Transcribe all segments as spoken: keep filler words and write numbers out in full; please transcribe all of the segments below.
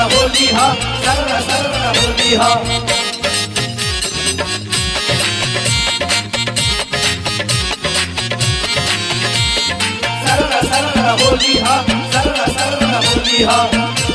होली हा सररा सररा होली हा सररा सररा होली हा सररा सररा होली हा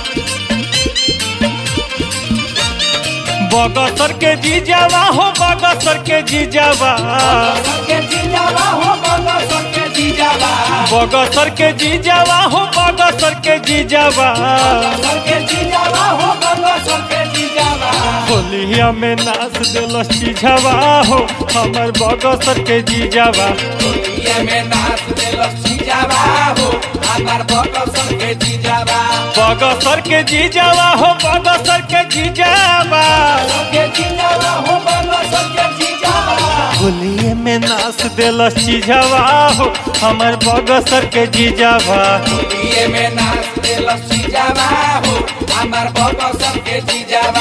बगसर के जीजावा हो बगसर के जीजावा के जीजावा हो बगसर के जीजावा बगसर के जीजावा हो बगसर के जीजावा के जीजावा हो बगसर के जीजावा होलिया में नाच दिलस जीजावा हो हमर बगसर के जीजावा होलिया में नाच दिलस जीजावा हो हमर बगसर के जीजावा बगसर के जीजावा हो बगसर के जीजावा के जीजावा हो बगसर के जीजावा होलिया में नाच दिलस जीजावा हो हमर बगसर के जीजावा होलिया में नाच दिलस जीजावा हो हमर बगसर के जीजावा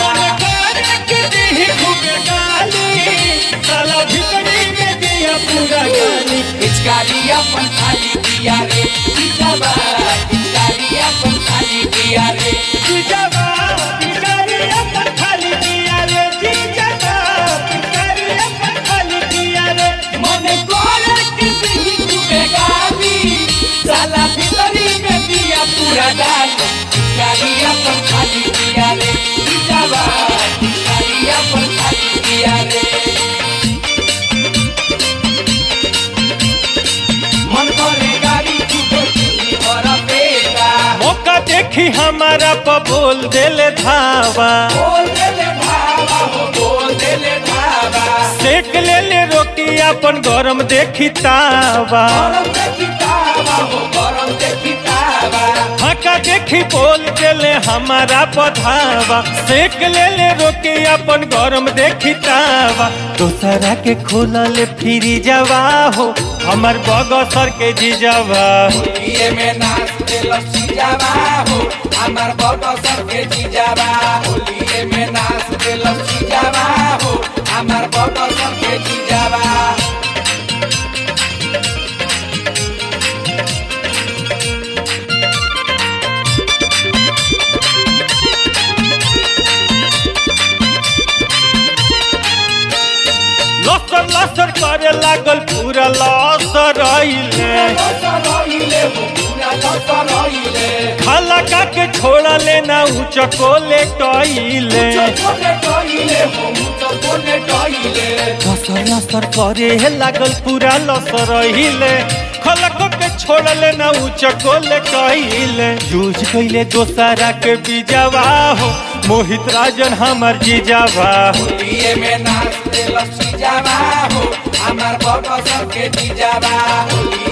पिचकारी अपन खाली किया रे जीजावा पिचकारी अपन खाली किया रे जीजावा पिचकारी अपन खाली किया रे जीजावा पिचकारी अपन खाली किया रे मन कोरे किसी तुमे गाली साला भीतरी में दिया पूरा डाल पिचकारी अपन खाली किया रे जीजावा पिचकारी अपन खाली किया रे मौका देखी हमारा पर बोल देले धावा बोल देले धावा हो बोल देले धावा सेक ले ले रोटी अपन गरम देखी तावा गरम देखी तावा हो गरम देखी तावा हका देखी बोल देले हमारा पधावा सेक ले ले रोटी अपन गरम देखी तावा दोसरा के खोलल फिरी जावा हो हमर बगसर के जीजावा होलिये में नाच दिलस जीजावा हो हमर बगसर के जीजावा होलिये में नाच दिलस जीजावा हो हमर बगसर के जीजावा लसर लसर करे लागल पूरा लसर आइले लसरइले हो पूरा लसरइले खाला का के छोड़ा लेना ऊंच कोले टइले कोने टइले हो मुतो कोने टइले लसर लसर करे लागल पूरा लसर आइले खाला का के छोड़ा लेना ऊंच कोले टइले यूज कइले दोसरा के बीजावा हो मोहित राजन हमर जीजावा होलिये में नाच दिलस जीजावा हो हमर बगसर के जीजावा होलिये